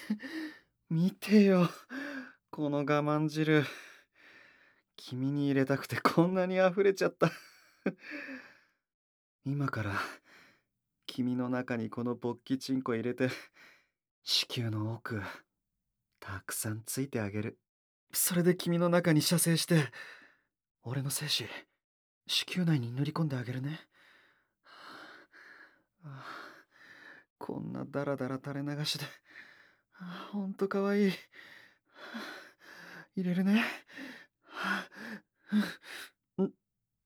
見てよ、この我慢汁。君に入れたくてこんなに溢れちゃった。今から君の中にこの勃起チンコ入れて、子宮の奥、たくさんついてあげる。それで君の中に射精して、俺の精子、子宮内に塗り込んであげるね。はあ、こんなダラダラ垂れ流しで、ほんとかわいい。入れるね。うん、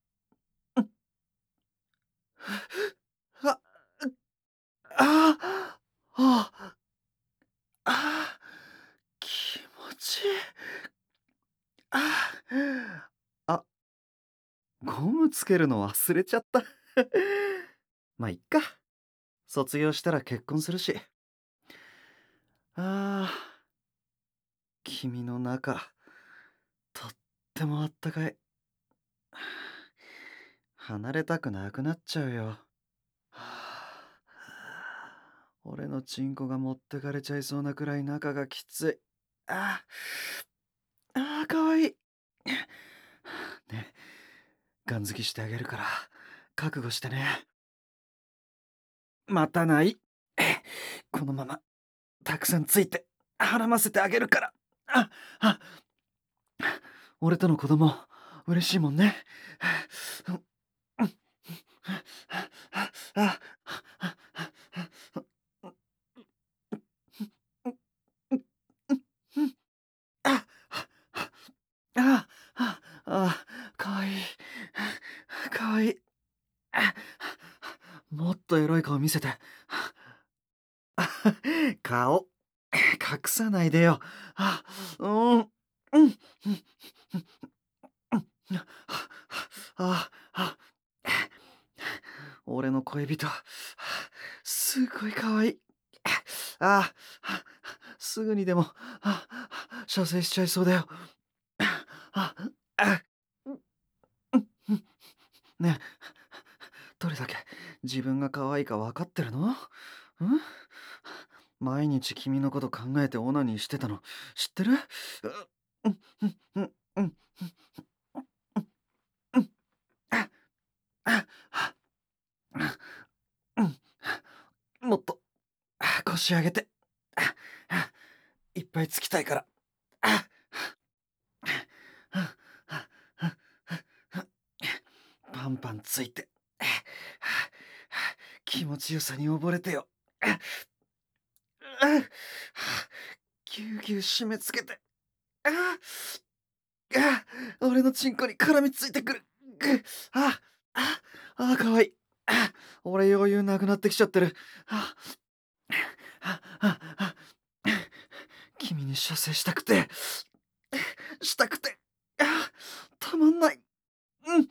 あ、ああ、あ、気持ちいい。あ、あ、ゴムつけるの忘れちゃった。まあ、いっか。卒業したら結婚するし。ああ、君の中、とってもあったかい。離れたくなくなっちゃうよ。俺のチンコが持ってかれちゃいそうなくらい中がきつい。ああ、かわいい。ね、ガン好きしてあげるから、覚悟してね。待たない。このまま、たくさんついて、孕ませてあげるから。あ、あ、俺との子供、嬉しいもんね。あ、あ、あ、あ、かわいい。かわいい。もっとエロい顔見せて。顔、隠さないでよ。うん、うん、うん、あ、あ、俺の恋人、すごいかわいい。あ、すぐにでも、射精しちゃいそうだよ。あ、あ、ねえ、どれだけ自分が可愛いか分かってるの？毎日君のこと考えてオナニーしてたの知ってる？うんうんうんうんうんああうんもっと腰上げてああいっぱいつきたいからあパンパンついて気持ちよさに溺れてよぎゅうぎゅう締め付けてああ俺のチンコに絡みついてくるああかわいい俺余裕なくなってきちゃってるああああ君に射精したくてしたくてたまんないうん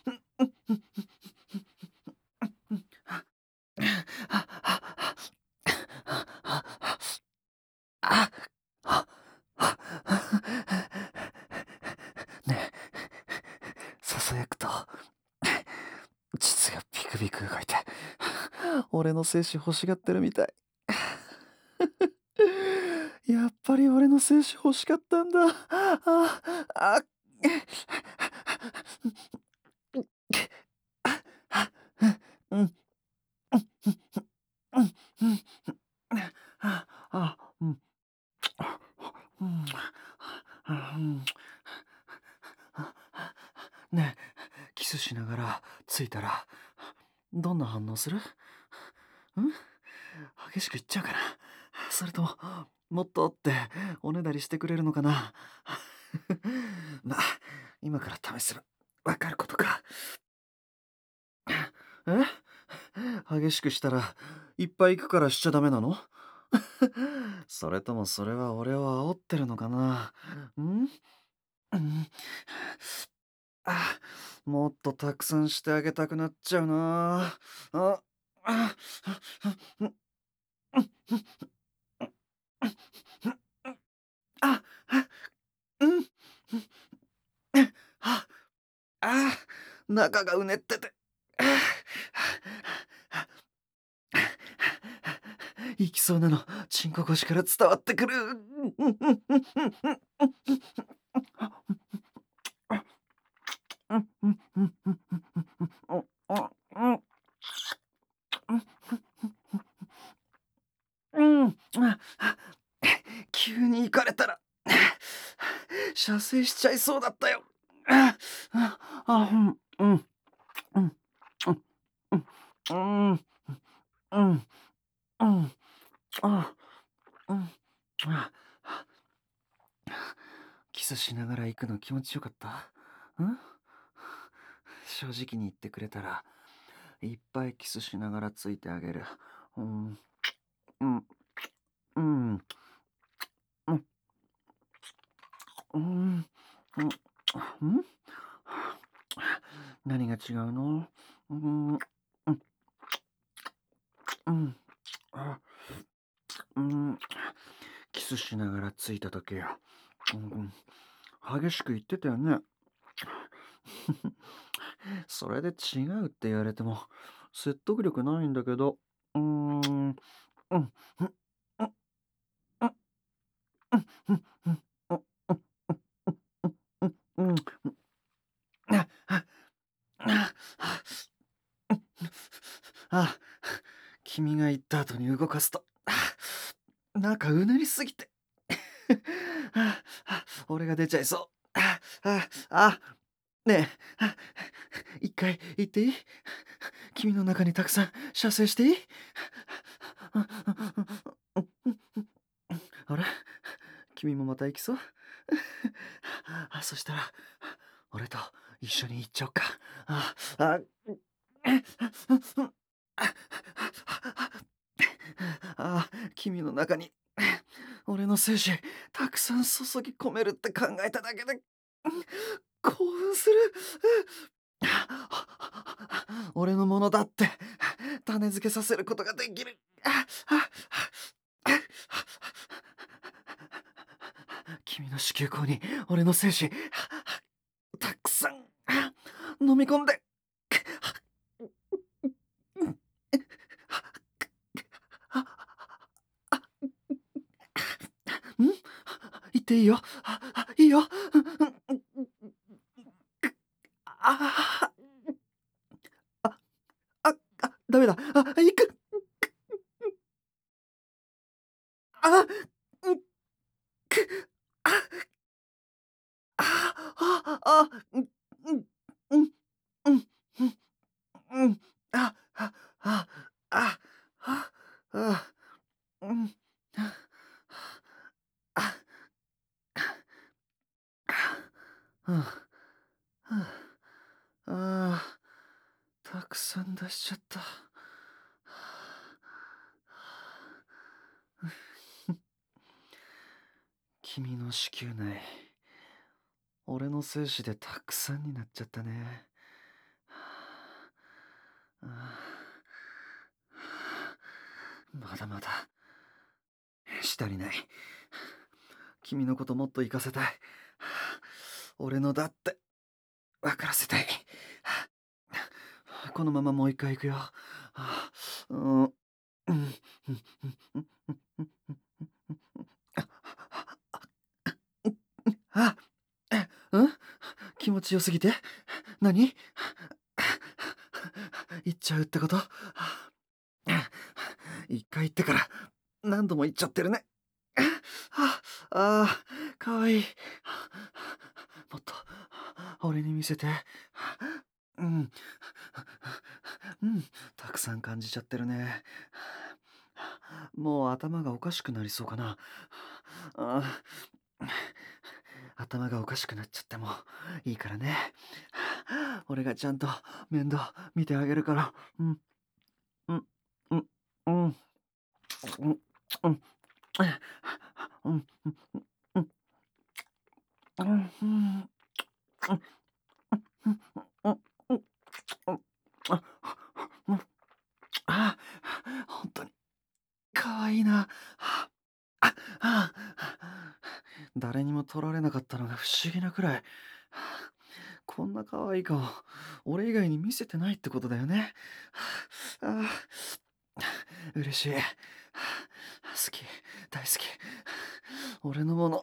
ねえささやくと膣がビクビク動いて俺の精子欲しがってるみたいやっぱり俺の精子欲しかったんだああうんうんうんうんうんうんねえキスしながらついたらどんな反応する？激しくいっちゃうかなそれとももっとっておねだりしてくれるのかなまあ今から試せばわかることか激しくしたらいっぱい行くからしちゃダメなの？それともそれは俺を煽ってるのかな？うんあ、もっとたくさんしてあげたくなっちゃうな。あ、あ、うんあ、うん、あ、あ、中がうねってて。 行きそうなの、チンコ腰から伝わってくる。急に行かれたら、射精しちゃいそうだったよ。あ、うん、うん、うん、うん、うん、うん、うん、うん、あ、うん、あ、キスしながら行くの気持ちよかった？正直に言ってくれたら、いっぱいキスしながらついてあげる。うん、うん、うん、うん、うん、うん、何が違うの？うん、うん、うん、あ、うん、キスしながらついた時よ。うん、激しく言ってたよね。それで違うって言われても説得力ないんだけど。うーん、うん、うん、うん、うん、うん、うん、うん、うん、うん、うん、あ、あ、あ、あ、君が言った後に動かすと、なんかうねりすぎて、俺が出ちゃいそう。ねえ、一回言っていい？君の中にたくさん射精していい？あれ、君もまた行きそう？そしたら、俺と一緒に行っちゃおうか。あ、あ、君の中に俺の精子たくさん注ぎ込めるって考えただけで興奮する。俺のものだって種付けさせることができる。君の子宮口に俺の精子たくさん飲み込んで。言っていいよ。いいよ。あダメだ。行く。あ、うん、あ、うん、うん、うん、うん、うん、うん、あ、あ、あ、あ、あ、あ、うん、あ、うん、たくさん出しちゃった。君の子宮内、俺の精子でたくさんになっちゃったね。まだまだ、したりない。君のこともっと活かせたい。俺のだって分からせたい。このままもう一回行くよ。うん、うん、うん、うん、あ、うん、気持ちよすぎて何？言っちゃうってこと？一回言ってから何度も言っちゃってるね。かわいい。もっと俺に見せて。うん、うん、たくさん感じちゃってるね。もう頭がおかしくなりそうかな。あ頭がおかしくなっちゃってもいいからね。俺がちゃんと面倒見てあげるから。うん、うん、うん、うん、うん、うん、うん、うん、うん、うん、うん、本当に可愛いな。あ、あ、誰にも取られなかったのが不思議なくらい。こんな可愛い顔、俺以外に見せてないってことだよね。嬉しい。 好き、大好き。俺のもの。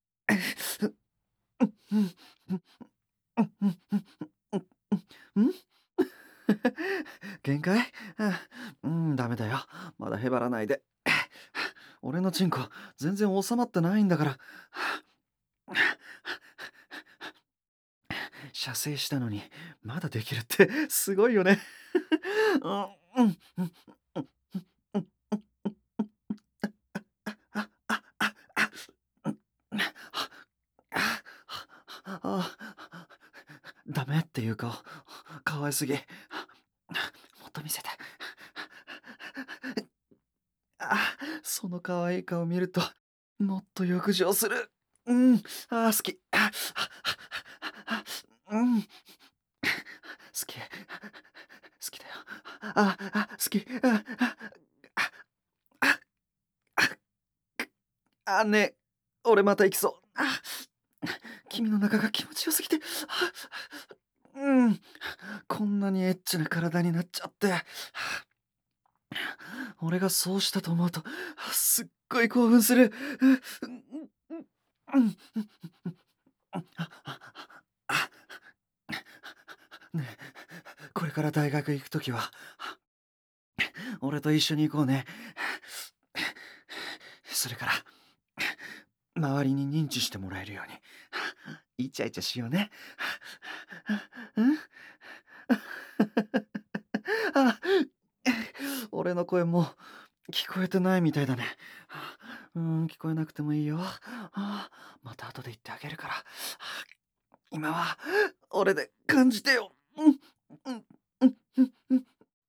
うん、うん、うん、うん、うん、うん、うん。限界？ダメだよ。まだへばらないで。俺のチンコ、全然収まってないんだから。射精したのに、まだできるってすごいよね。うん、うん、うん、うん、うん、あ、あ、あ、あ、うん、あ、あ、ダメっていうか、可愛すぎ。もっと見せて。その可愛い顔見ると、もっと欲情する。うん、好き。うん、好き。好きだよ。好き。ねえ、俺また行きそう。君の中が気持ちよすぎて。うん、こんなにエッチな体になっちゃって。俺がそうしたと思うと、すっごい興奮する。ねえ、これから大学行くときは、俺と一緒に行こうね。それから、周りに認知してもらえるように、イチャイチャしようね。うん、あ、俺の声も聞こえてないみたいだね。聞こえなくてもいいよ。また後で言ってあげるから。今は、俺で感じてよ。うん、うん、うん、うん、うん。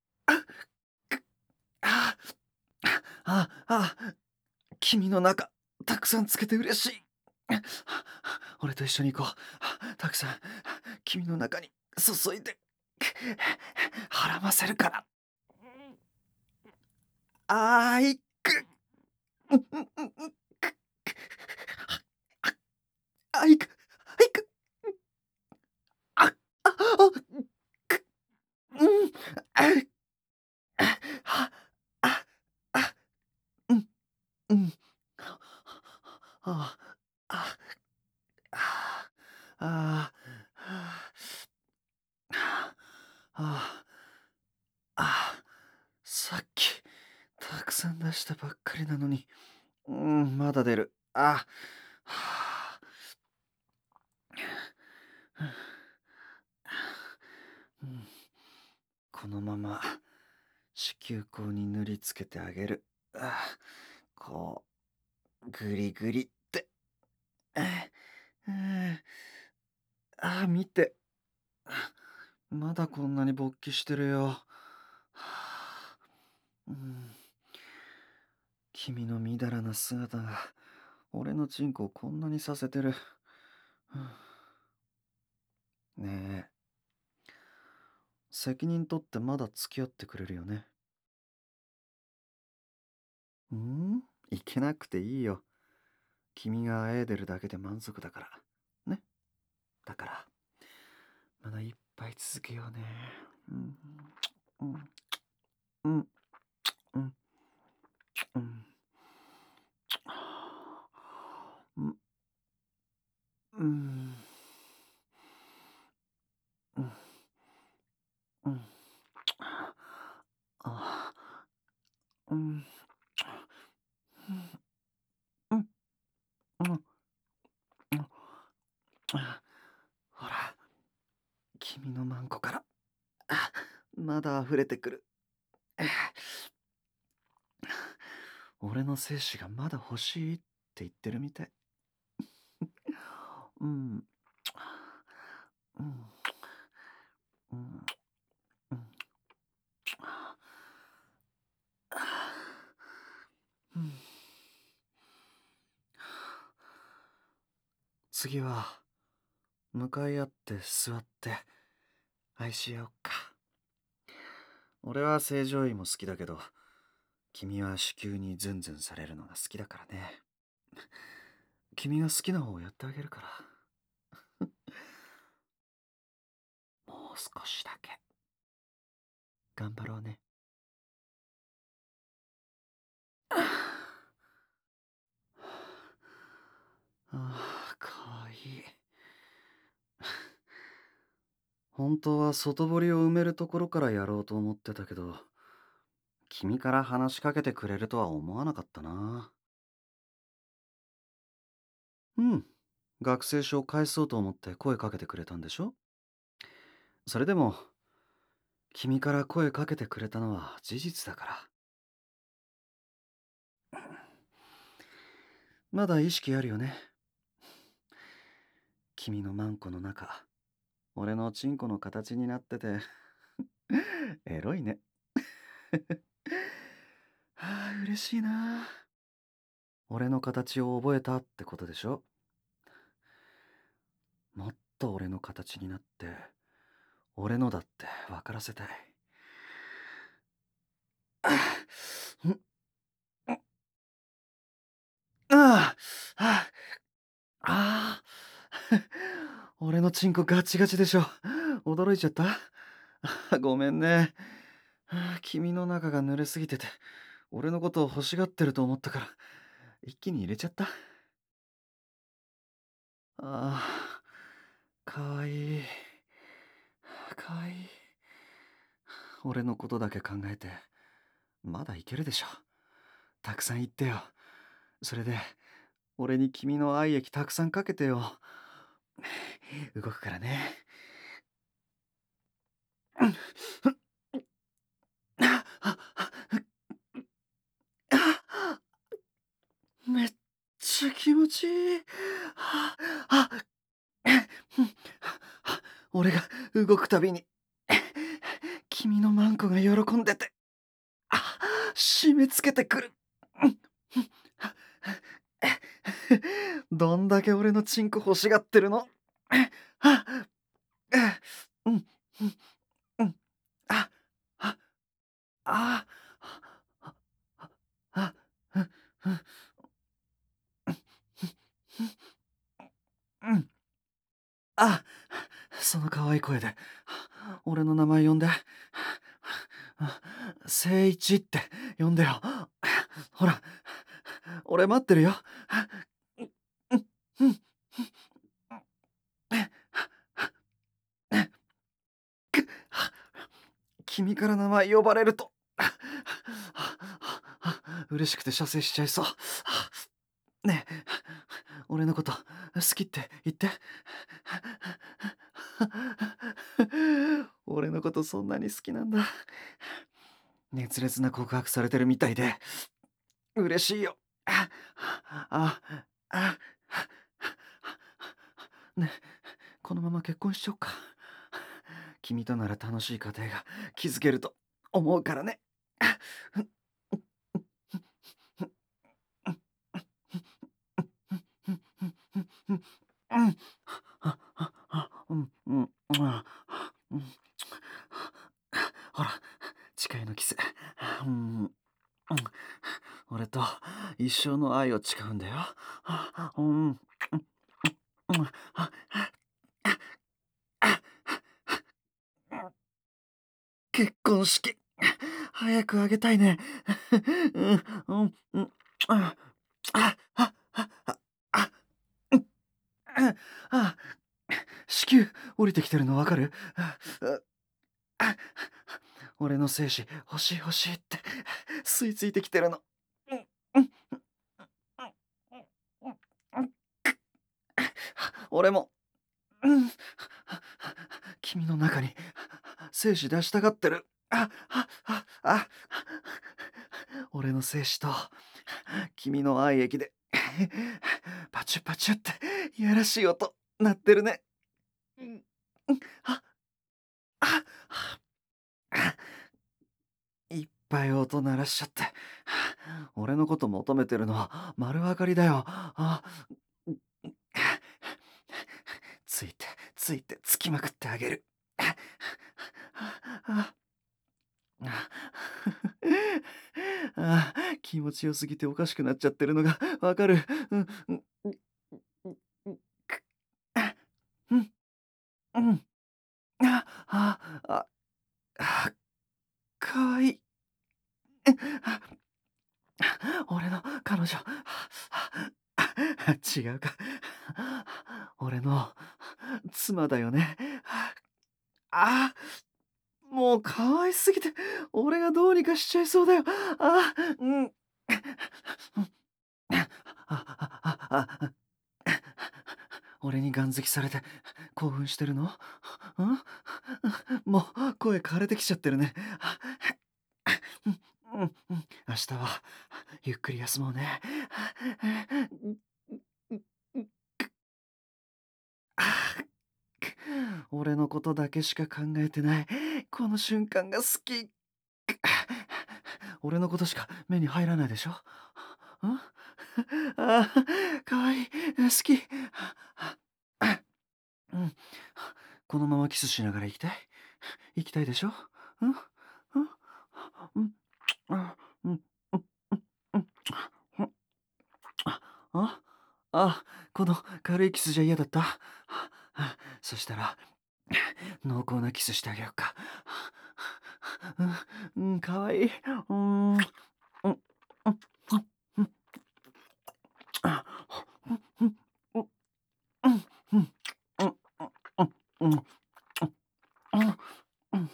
あ、あ、あ、君の中、たくさんつけて嬉しい。俺と一緒に行こう。たくさん、君の中に注いで、はらませるから。あーいく。あいく、あいく。あ、あ、く、うん、あ、あ、あ、うん、うん。あ、あ、あ、あ、あ、さっき、たくさん出したばっかりなのに、まだ出る。はうん、このまま子宮口に塗りつけてあげる。こう、グリグリって。あうん見て。まだこんなに勃起してるよ。うん、君のみだらな姿が、俺のチンコをこんなにさせてる。ねえ、責任取ってまだ付き合ってくれるよね。いけなくていいよ。君があえいでるだけで満足だから。ね。だから、まだいっぱい続けようね。うん、うん、うん、うん、うん、うん、うん、うん、うん、あ、うん、うん、うん、うん、ほら、君のマンコから、あまだ溢れてくる。俺の精子がまだ欲しいって言ってるみたい。うん、うん、うん、うん、うん。次は、向かい合って座って愛し合おうか。俺は正常位も好きだけど、君は子宮にズンズンされるのが好きだからね。君が好きな方をやってあげるから。もう少しだけ。頑張ろうね。 い。本当は外堀を埋めるところからやろうと思ってたけど、君から話しかけてくれるとは思わなかったな。うん。学生証を返そうと思って声かけてくれたんでしょ？それでも、君から声かけてくれたのは事実だから。まだ意識あるよね。君のマンコの中、俺のチンコの形になってて、エロいね。はあ、嬉しいな。俺の形を覚えたってことでしょ？もっと俺の形になって、俺のだって分からせたい。あんああああ俺のチンコガチガチでしょ？驚いちゃった？ごめんね。君の中が濡れすぎてて、俺のことを欲しがってると思ったから、一気に入れちゃった。ああ、かわいい。かわいい。俺のことだけ考えて、まだいけるでしょ。たくさん言ってよ。それで、俺に君の愛液たくさんかけてよ。動くからね。めっちゃ気持ちいい。あ、俺が動くたびに、君のマンコが喜んでて、締め付けてくる。どんだけ俺のチンコ欲しがってるの？あ、うん、うん、うん、あ、あ、あ、あ、あ、うん、うん、うん、あ、その可愛い声で、俺の名前呼んで。聖一って呼んでよ。ほら、俺待ってるよ。うんうん君から名前呼ばれると、嬉しくて射精しちゃいそう。ねえ、俺のこと好きって言って。俺のことそんなに好きなんだ。熱烈な告白されてるみたいで嬉しいよ。あ、あ、ねえ、このまま結婚しちゃおうか。君となら楽しい家庭が築けると思うからね。ほら、誓いのキス。うん、俺と一生の愛を誓うんだよ。うん、結婚式、早くあげたいね。うん、うん、うん、あ、あ、あ、あ、あ、うん、あ、子宮降りてきてるのわかる？あ、俺の精子欲しい欲しいって吸い付いてきてるの。うんうん俺も、うん、君の中に精子出したがってる。俺の精子と君の愛液でパチュパチュっていやらしい音鳴ってるね。うんうんあああいっぱい音鳴らしちゃって。俺のこと求めてるのは丸分かりだよ。ついて、ついて、つきまくってあげる。気持ちよすぎておかしくなっちゃってるのがわかる。うんうんうんうんくあうんうんああああかわいい。俺の彼女。違うか。 俺の妻だよね。あもう可愛すぎて、俺がどうにかしちゃいそうだよ。うん。俺にガン付きされて興奮してるの？もう声枯れてきちゃってるね。明日はゆっくり休もうね。俺のことだけしか考えてない。この瞬間が好き。俺のことしか目に入らないでしょ？かわいい。好き。うん。このままキスしながら行きたい？行きたいでしょ？うん？うん？あ、うん、うん、うん、うん、あ、この軽いキスじゃ嫌だった？そしたら、濃厚なキスしてあげようか。かわいい。うん、うん、うん、うん、あ、うん、うん、うん、うん、うん、うん、うん、うん、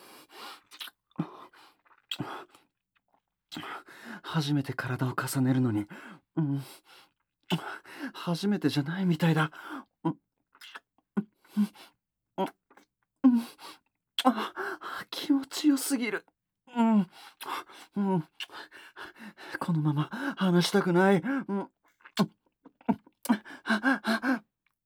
初めて体を重ねるのに、うん、初めてじゃないみたいだ。うん、うん、うん、うん、気持ちよすぎる。うん、うん、このまま離したくない。うん、あ、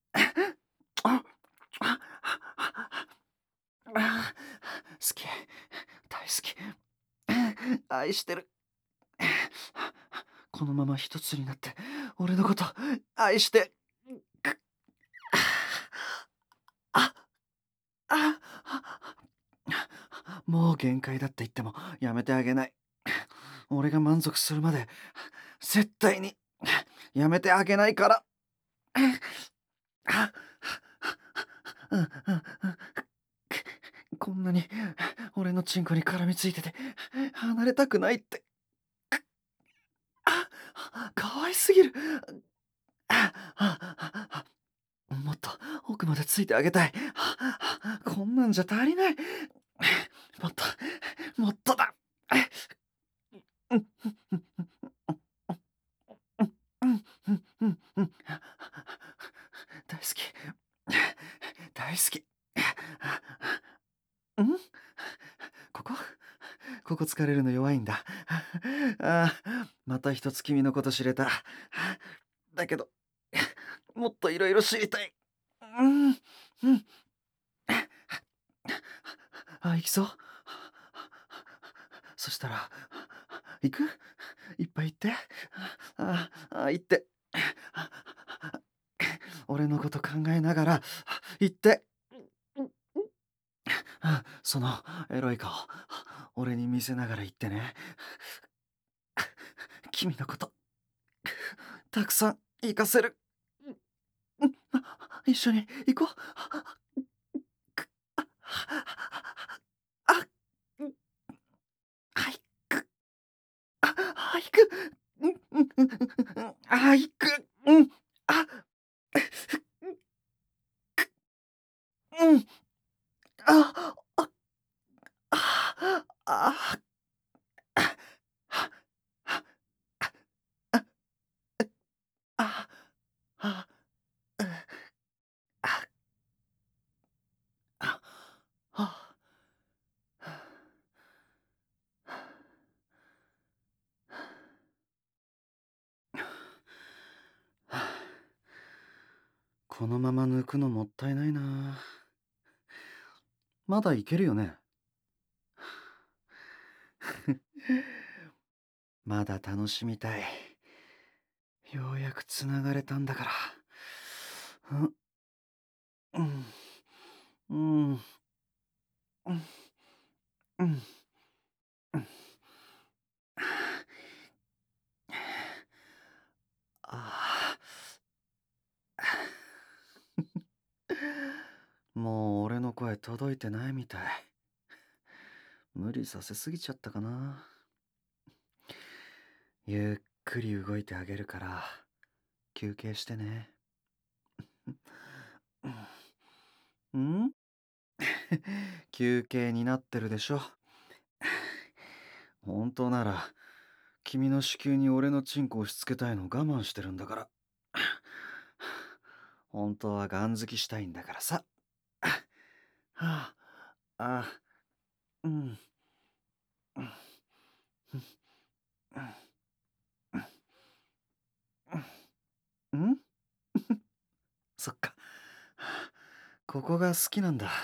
好き。大好き。愛してる。このまま一つになって、俺のこと愛して。あ、あ、もう限界だって言ってもやめてあげない。俺が満足するまで絶対にやめてあげないから。うんうんうんこんなに俺のチンコに絡みついてて離れたくないって。可愛すぎる。もっと奥までついてあげたい。こんなんじゃ足りない。もっと、もっとだ。大好き。大好き。んここここ疲れるの弱いんだ。また一つ君のこと知れた。だけど、もっといろいろ知りたい。うん、うん。行きそう。そしたら、行く？いっぱい行って。行って。俺のこと考えながら、行って。そのエロい顔、俺に見せながら言ってね。君のこと、たくさん行かせる。一緒に行こう。あ、行く。行く。行く。あ、うん。あ、あ、あ、あ、あ、あ、あ、あ、このまま抜くのもったいないな。まだいけるよね。まだ楽しみたい。ようやくつながれたんだから。うん、うん、うん、うん、うん。あもう俺の声届いてないみたい。無理させすぎちゃったかな。ゆっくり動いてあげるから休憩してね。 ん休憩になってるでしょ。本当なら、君の子宮に俺のチンコを押し付けたいのを我慢してるんだから。本当はガン好きしたいんだからさ。はあ、あ、うん、うん、うん、そっか。ここが好きなんだ。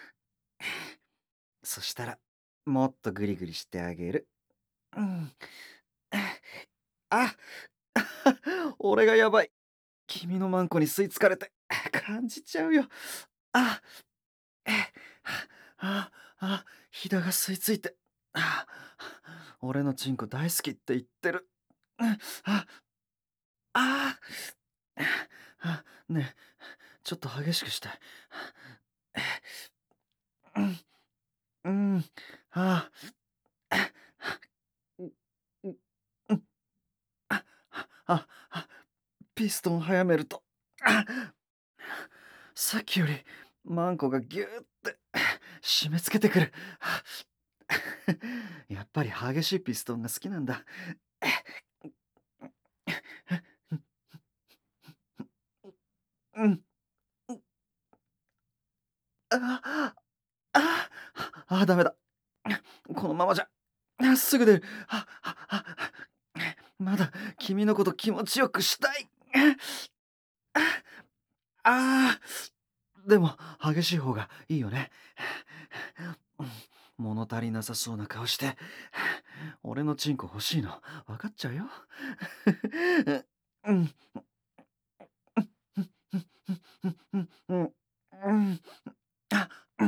そしたら、もっとグリグリしてあげる。うん。あ、俺がやばい。君のマンコに吸い付かれて感じちゃうよ。あ、え、ひだが吸い付いて。あ、俺のチンコ大好きって言ってる。あ、あ、ねえ、ちょっと激しくして。うん、うん、あ、うん、うん、うん、あ、あ、ピストン早めると、さっきよりマンコがギューって締め付けてくる。やっぱり激しいピストンが好きなんだ。うん。ああダメだ。このままじゃ、すぐ出る。まだ君のこと気持ちよくしたい。あでも激しい方がいいよね。物足りなさそうな顔して、俺のチンコ欲しいの分かっちゃうよ。うん、うん、うん、あ、うん、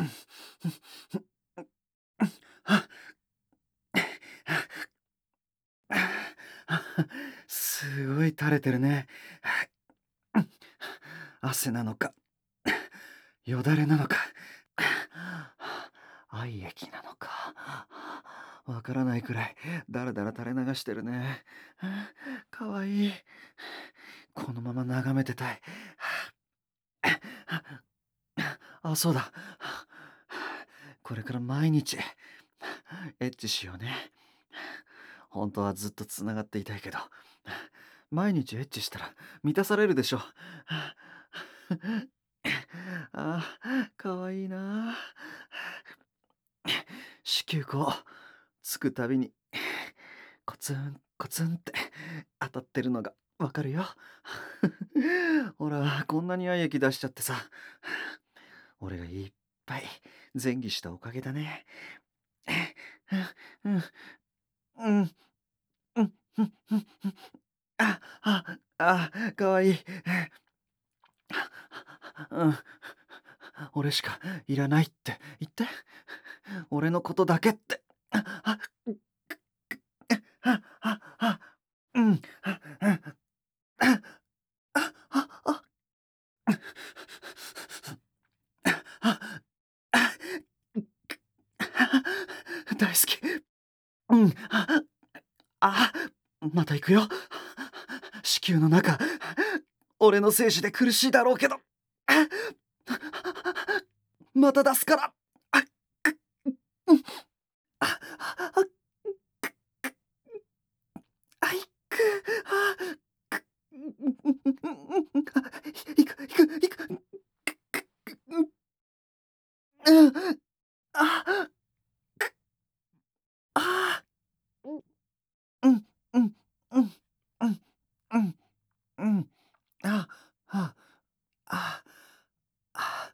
あ、すごい垂れてるね。汗なのか、よだれなのか、愛液なのか、わからないくらいだらだら垂れ流してるね。かわいい。このまま眺めてたい。あ、そうだ。これから毎日エッチしようね。本当はずっとつながっていたいけど、毎日エッチしたら満たされるでしょ。かわいいな。子宮口つくたびにコツンコツンって当たってるのがわかるよ。ほら、こんなに愛液出しちゃってさ。俺がいっぱい前戯したおかげだね。うん、うん、うん、うん、うん、かわいい。うん、俺しかいらないって言って。俺のことだけって。うん、大好き。うん、あ、また行くよ。子宮の中、俺の精子で苦しいだろうけど、また出すから。あ、あ、あ、いく、いく、いく、いく、うん、あ、あ、うん、うん、うん、うん、うん、うん、うん、あ、あ、あ、あ、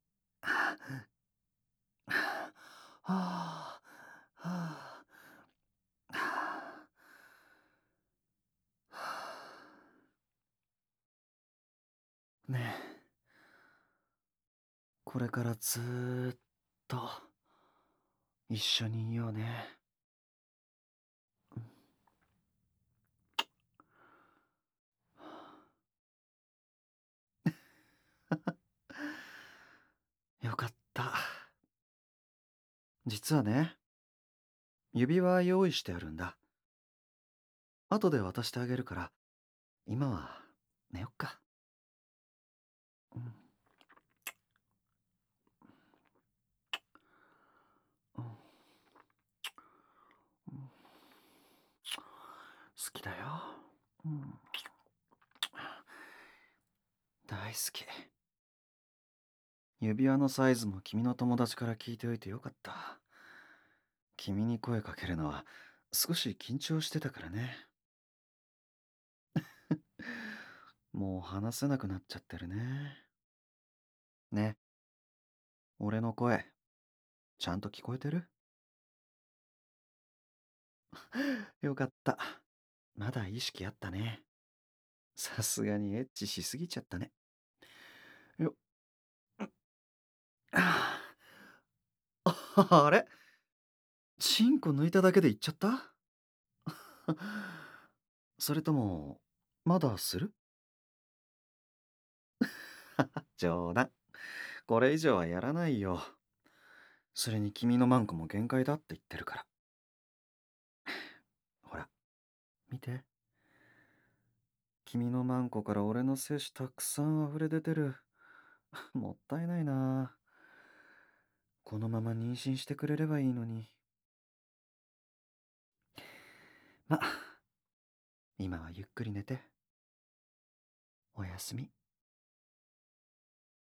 はあ、はあ、はあ。ねえ、これからずーっと一緒にいようね。よかった。実はね、指輪用意してあるんだ。後で渡してあげるから、今は寝よっか。うん。 好きだよ。うん、大好き。指輪のサイズも君の友達から聞いておいてよかった。君に声かけるのは少し緊張してたからね。もう話せなくなっちゃってるね。ね、俺の声、ちゃんと聞こえてる？よかった。まだ意識あったね。さすがにエッチしすぎちゃったね。よ、ああれ、チンコ抜いただけで言っちゃった？それとも、まだする？冗談。これ以上はやらないよ。それに君のマンコも限界だって言ってるから。ほら、見て。君のマンコから俺の精子たくさん溢れ出てる。もったいないな。このまま妊娠してくれればいいのに。ま、今はゆっくり寝て。おやすみ。